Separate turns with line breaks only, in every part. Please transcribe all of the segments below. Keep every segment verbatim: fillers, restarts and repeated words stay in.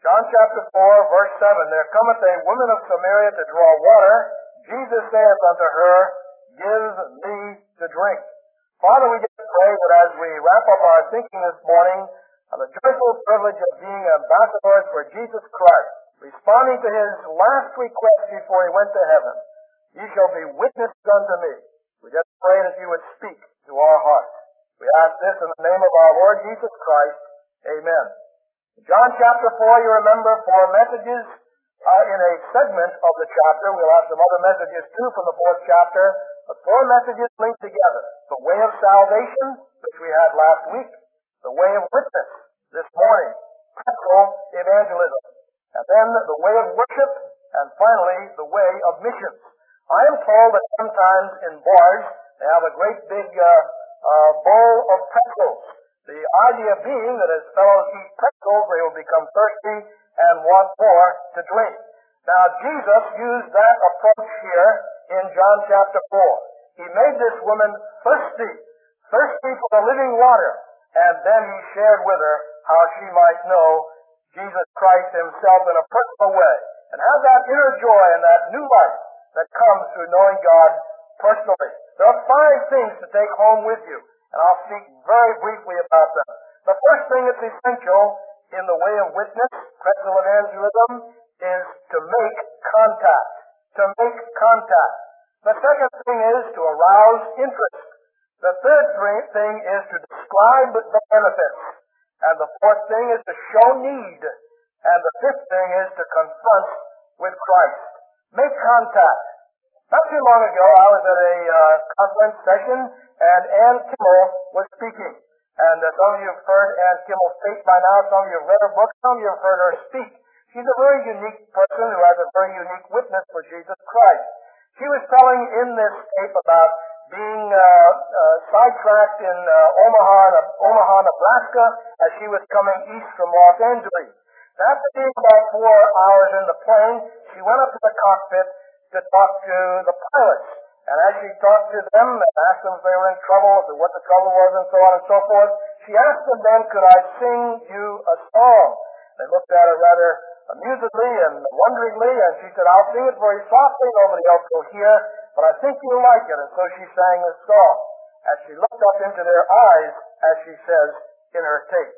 John chapter four, verse seven, There cometh a woman of Samaria to draw water. Jesus saith unto her, Give me to drink. Father, we just pray that as we wrap up our thinking this morning on the joyful privilege of being ambassadors for Jesus Christ, responding to his last request before he went to heaven, Ye shall be witnesses unto me. We just pray that you would speak to our hearts. We ask this in the name of our Lord Jesus Christ. Amen. In John chapter four, you remember, four messages are in a segment of the chapter. We'll have some other messages too from the fourth chapter, but four messages linked together. The way of salvation, which we had last week. The way of witness this morning. Practical evangelism. And then the way of worship, and finally the way of missions. I am told that sometimes in bars they have a great big uh, uh, bowl of pretzels. The idea being that as fellows eat pretzels, they will become thirsty and want more to drink. Now, Jesus used that approach here in John chapter four. He made this woman thirsty, thirsty for the living water, and then he shared with her how she might know Jesus Christ himself in a personal way, and have that inner joy and that new life that comes through knowing God personally. There are five things to take home with you, and I'll speak very briefly about them. The first thing that's essential in the way of witness, practical evangelism, is to make contact. To make contact. The second thing is to arouse interest. The third thing is to describe the benefits. And the fourth thing is to show need. And the fifth thing is to confront with Christ. Make contact. Not too long ago, I was at a uh, conference session, and Ann Kimmel was speaking. And uh, some of you have heard Ann Kimmel speak by now. Some of you have read her book. Some of you have heard her speak. She's a very unique person who has a very unique witness for Jesus Christ. She was telling in this tape about being uh, uh, sidetracked in uh, Omaha, Omaha, Nebraska, as she was coming east from Los Angeles. After being about four hours in the plane, she went up to the cockpit to talk to the pilots. And as she talked to them and asked them if they were in trouble, or what the trouble was, and so on and so forth, she asked them then, could I sing you a song? They looked at her rather amusedly and wonderingly, and she said, I'll sing it very softly, nobody else will hear, but I think you'll like it. And so she sang this song. As she looked up into their eyes, as she says in her tape,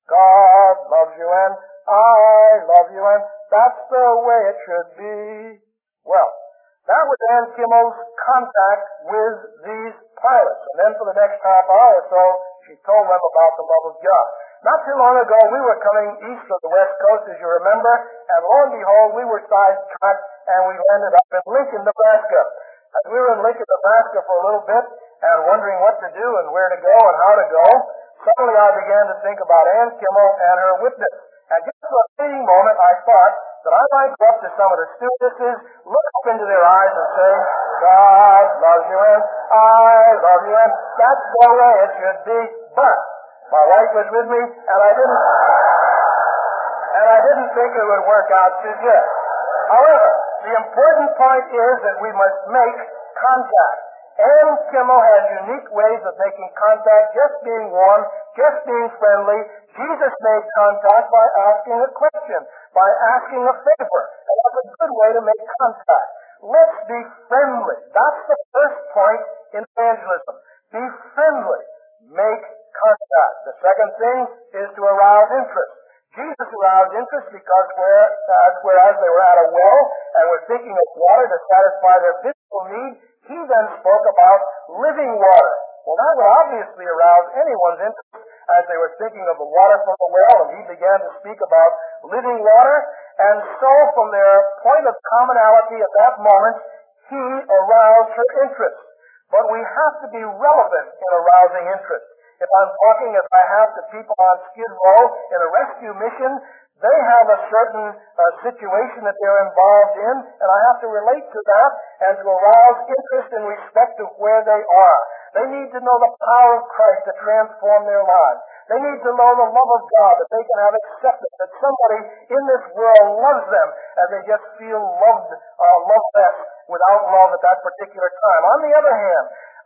God loves you and I love you, and that's the way it should be. Well, that was Ann Kimmel's contact with these pilots. And then for the next half hour or so, she told them about the love of God. Not too long ago, we were coming east of the West Coast, as you remember, and lo and behold, we were sidetracked, and we ended up in Lincoln, Nebraska. As we were in Lincoln, Nebraska for a little bit, and wondering what to do and where to go and how to go, suddenly I began to think about Ann Kimmel and her witness. And just for a fleeting moment, I thought that I might go up to some of the stewardesses, look up into their eyes and say, God loves you and I love you, and that's the way it should be. But my wife was with me, and I didn't, and I didn't think it would work out too good. However, the important point is that we must make contact. Ann Kimmel has unique ways of making contact, just being warm, just being friendly. Jesus made contact by asking a question, by asking a favor. And that's a good way to make contact. Let's be friendly. That's the first point in evangelism. Be friendly. Make contact. The second thing is to arouse interest. Jesus aroused interest because whereas, whereas they were at a well and were thinking of water to satisfy their physical need, he then spoke about living water. Well, that would obviously arouse anyone's interest as they were thinking of the water from the well, and he began to speak about living water. And so from their point of commonality at that moment, he aroused her interest. But we have to be relevant in arousing interest. If I'm talking as I have to people on Skid Row in a rescue mission, they have a certain uh, situation that they're involved in, and I have to relate to that and to arouse interest in respect to where they are. They need to know the power of Christ to transform their lives. They need to know the love of God, that they can have acceptance, that somebody in this world loves them, and they just feel loved, uh, loveless without love at that particular time. On the other hand,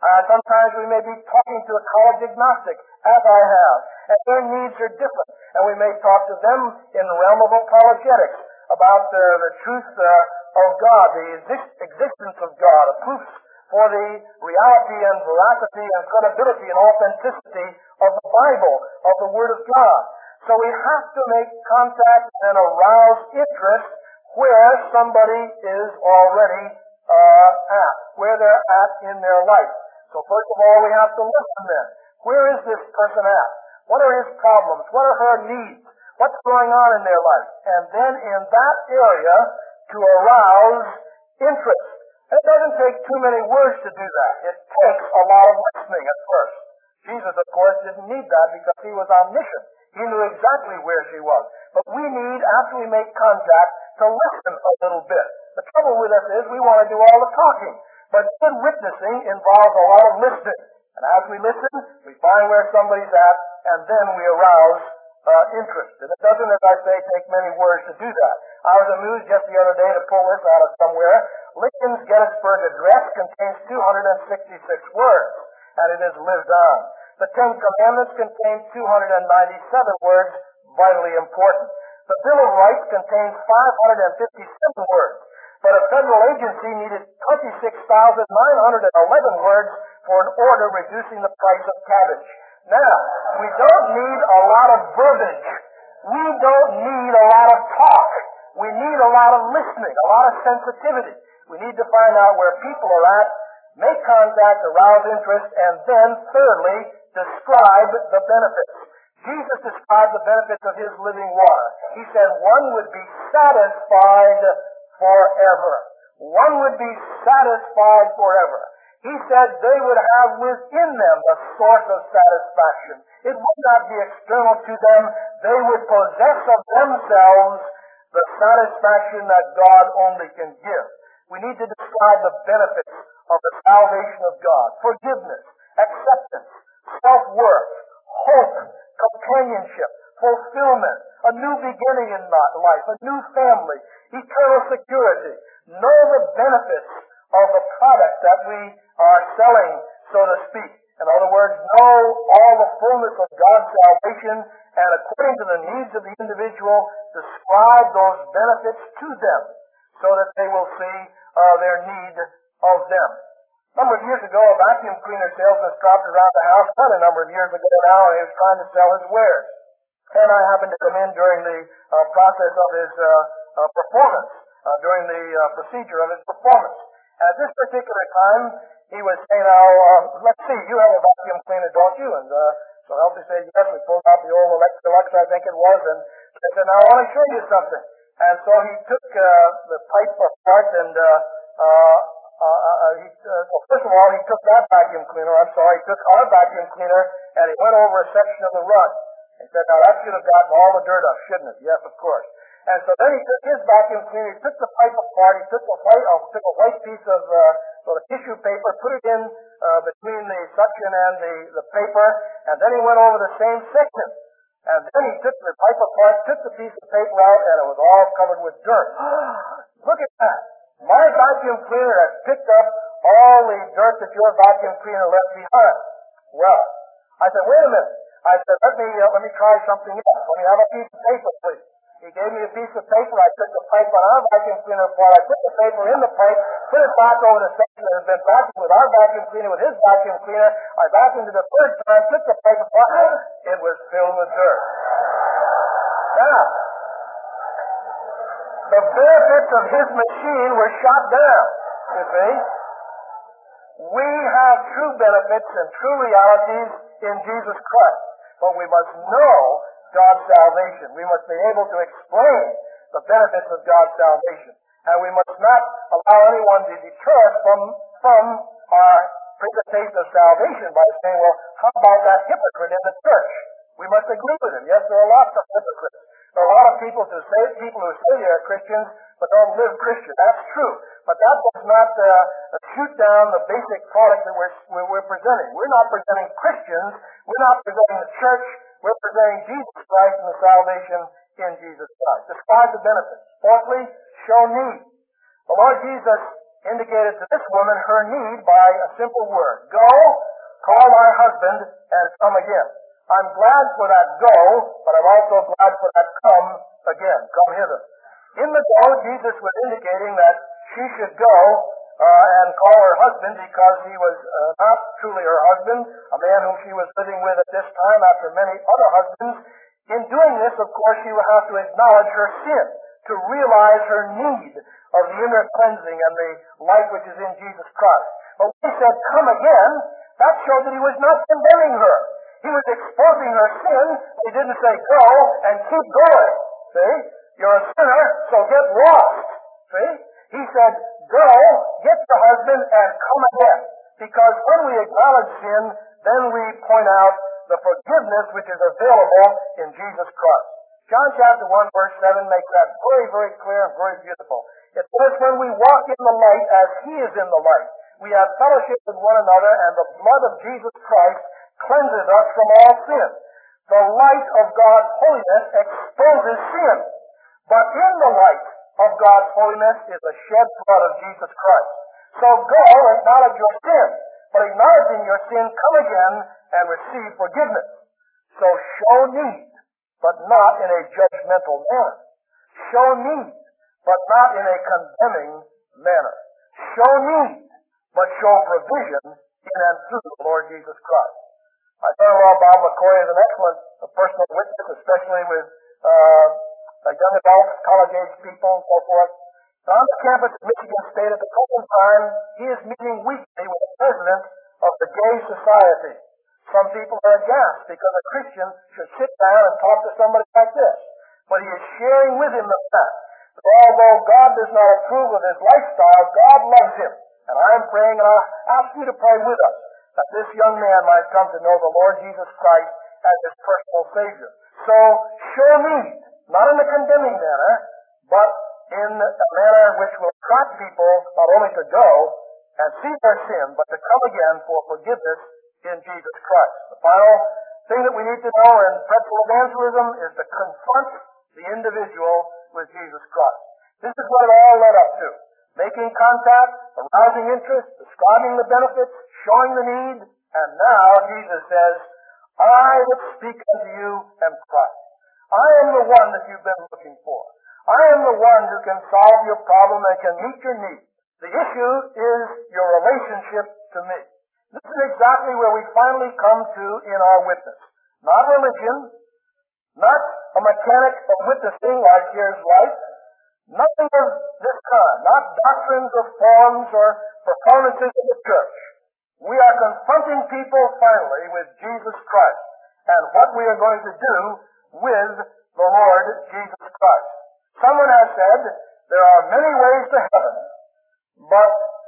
Uh, sometimes we may be talking to a college agnostic, as I have, and their needs are different. And we may talk to them in the realm of apologetics about uh, the truth uh, of God, the exist- existence of God, a proof for the reality and veracity and credibility and authenticity of the Bible, of the Word of God. So we have to make contact and arouse interest where somebody is already uh, at, where they're at in their life. So first of all, we have to listen then. Where is this person at? What are his problems? What are her needs? What's going on in their life? And then in that area, to arouse interest. It doesn't take too many words to do that. It takes a lot of listening at first. Jesus, of course, didn't need that because he was omniscient. He knew exactly where she was. But we need, after we make contact, to listen a little bit. The trouble with us is we want to do all the talking. But good witnessing involves a lot of listening. And as we listen, we find where somebody's at, and then we arouse uh, interest. And it doesn't, as I say, take many words to do that. I was amused just the other day to pull this out of somewhere. Lincoln's Gettysburg Address contains two hundred sixty-six words, and it is lived on. The Ten Commandments contain two hundred ninety-seven words, vitally important. The Bill of Rights contains five hundred fifty-seven words, but a federal agency needed twenty-six thousand nine hundred eleven words for an order reducing the price of cabbage. Now, we don't need a lot of verbiage. We don't need a lot of talk. We need a lot of listening, a lot of sensitivity. We need to find out where people are at, make contact, arouse interest, and then, thirdly, describe the benefits. Jesus described the benefits of his living water. He said one would be satisfied forever. One would be satisfied forever. He said they would have within them the source of satisfaction. It would not be external to them. They would possess of themselves the satisfaction that God only can give. We need to describe the benefits of the salvation of God. Forgiveness, acceptance, self-worth, hope, companionship, fulfillment, a new beginning in life, a new family, eternal security. Know the benefits of the product that we are selling, so to speak. In other words, know all the fullness of God's salvation, and according to the needs of the individual, describe those benefits to them so that they will see uh, their need of them. A number of years ago, a vacuum cleaner salesman stopped around the house, not a number of years ago now, and he was trying to sell his wares. And I happened to come in during the uh, process of his uh, uh, performance, uh, during the uh, procedure of his performance. At this particular time, he was saying, now, uh, let's see, you have a vacuum cleaner, don't you? And uh, so Elsie said, yes, we pulled out the old Electrolux, I think it was, and I said, now I want to show you something. And so he took uh, the pipe apart, and uh, uh, uh, he, uh, well, first of all, he took that vacuum cleaner, I'm sorry, he took our vacuum cleaner, and he went over a section of the rug. He said, now that should have gotten all the dirt up, shouldn't it? Yes, of course. And so then he took his vacuum cleaner, he took the pipe apart, he took a white, uh, took a white piece of uh, sort of tissue paper, put it in uh, between the suction and the, the paper, and then he went over the same section. And then he took the pipe apart, took the piece of paper out, and it was all covered with dirt. Look at that. My vacuum cleaner has picked up all the dirt that your vacuum cleaner left behind. Well, I said, wait a minute. I said, let me uh, let me try something else. Let me have a piece of paper, please. He gave me a piece of paper. I took the pipe on our vacuum cleaner apart. I put the paper in the pipe, put it back over the section that had been vacuumed with our vacuum cleaner, with his vacuum cleaner. I vacuumed it the third time, took the pipe apart. It was filled with dirt. Now, the benefits of his machine were shot down, you see. We have true benefits and true realities in Jesus Christ. But we must know God's salvation. We must be able to explain the benefits of God's salvation. And we must not allow anyone to deter us from, from our presentation of salvation by saying, well, how about that hypocrite in the church? We must agree with him. Yes, there are lots of hypocrites. There are a lot of people who say, people who say they are Christians, but don't live Christian. That's true. But that does not uh, shoot down the basic product that we're, we're presenting. We're not presenting Christians. We're not presenting the church. We're presenting Jesus Christ and the salvation in Jesus Christ. Describe the benefits. Fourthly, show need. The Lord Jesus indicated to this woman her need by a simple word. Go, call my husband, and come again. I'm glad for that go, but I'm also glad for that come again. Come hither. In the go, Jesus was indicating that she should go uh, and call her husband because he was uh, not truly her husband, a man whom she was living with at this time after many other husbands. In doing this, of course, she would have to acknowledge her sin, to realize her need of the inner cleansing and the life which is in Jesus Christ. But when he said, come again, that showed that he was not condemning her. He was exposing her sin. He didn't say, go and keep going. See? You're a sinner, so get lost. See? He said, go, get the husband, and come again. Because when we acknowledge sin, then we point out the forgiveness which is available in Jesus Christ. John chapter one, verse seven makes that very, very clear and very beautiful. It says, when we walk in the light as he is in the light, we have fellowship with one another, and the blood of Jesus Christ cleanses us from all sin. The light of God's holiness exposes sin. But in the light of God's holiness is the shed blood of Jesus Christ. So go, acknowledge your sin. But acknowledging your sin, come again and receive forgiveness. So show need, but not in a judgmental manner. Show need, but not in a condemning manner. Show need, but show provision in and through the Lord Jesus Christ. My son-in-law Bob McCoy is an excellent personal witness, especially with uh, young adults, college-age people, and so forth. On the campus of Michigan State at the present time, he is meeting weekly with the president of the Gay Society. Some people are aghast because a Christian should sit down and talk to somebody like this. But he is sharing with him the fact that although God does not approve of his lifestyle, God loves him. And I am praying, and I ask you to pray with us, that this young man might come to know the Lord Jesus Christ as his personal Savior. So, show need, not in a condemning manner, but in a manner which will attract people not only to go and see their sin, but to come again for forgiveness in Jesus Christ. The final thing that we need to know in pretzel evangelism is to confront the individual with Jesus Christ. This is what it all led up to. Making contact, arousing interest, describing the benefits, showing the need, and now Jesus says, I that speak unto you am Christ. I am the one that you've been looking for. I am the one who can solve your problem and can meet your need. The issue is your relationship to me. This is exactly where we finally come to in our witness. Not religion, not a mechanic of witnessing like here's life, nothing of this kind, not doctrines or forms or performances of the church. We are confronting people finally with Jesus Christ and what we are going to do with the Lord Jesus Christ. Someone has said there are many ways to heaven, but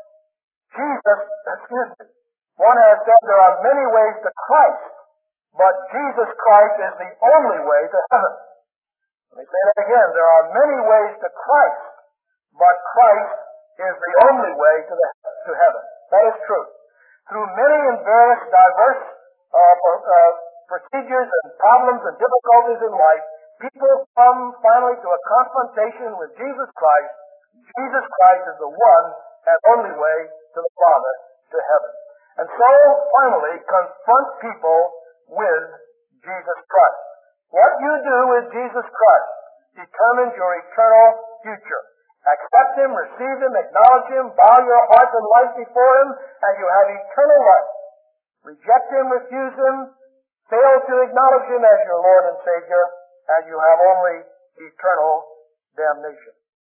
Jesus, excuse me, one has said there are many ways to Christ, but Jesus Christ is the only way to heaven. Let me say that again. There are many ways to Christ, but Christ is the only way to, the, to heaven. That is true. Through many and various diverse uh, uh, procedures and problems and difficulties in life, people come finally to a confrontation with Jesus Christ. Jesus Christ is the one and only way to the Father, to heaven. And so, finally, confront people with Jesus Christ. What you do with Jesus Christ determines your eternal future. Accept Him, receive Him, acknowledge Him, bow your heart and life before Him, and you have eternal life. Reject Him, refuse Him, fail to acknowledge Him as your Lord and Savior, and you have only eternal damnation.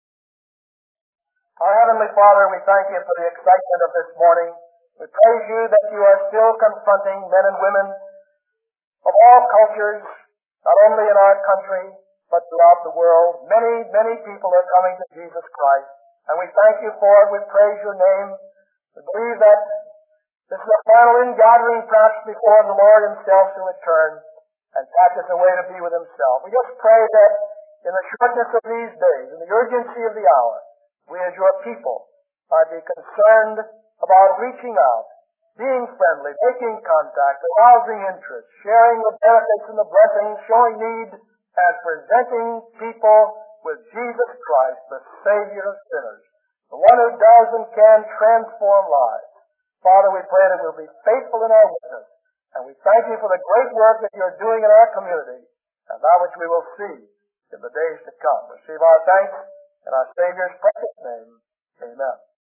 Our Heavenly Father, we thank You for the excitement of this morning. We praise You that You are still confronting men and women of all cultures, not only in our country, but throughout the world. Many, many people are coming to Jesus Christ. And we thank You for it. We praise Your name. We believe that this is a final ingathering perhaps before the Lord Himself to return and catch us away to be with Himself. We just pray that in the shortness of these days, in the urgency of the hour, we as Your people might be concerned about reaching out, being friendly, making contact, arousing interest, sharing the benefits and the blessings, showing need, and presenting people with Jesus Christ, the Savior of sinners, the one who does and can transform lives. Father, we pray that we'll be faithful in our witness, and we thank you for the great work that you're doing in our community, and that which we will see in the days to come. Receive our thanks in our Savior's precious name.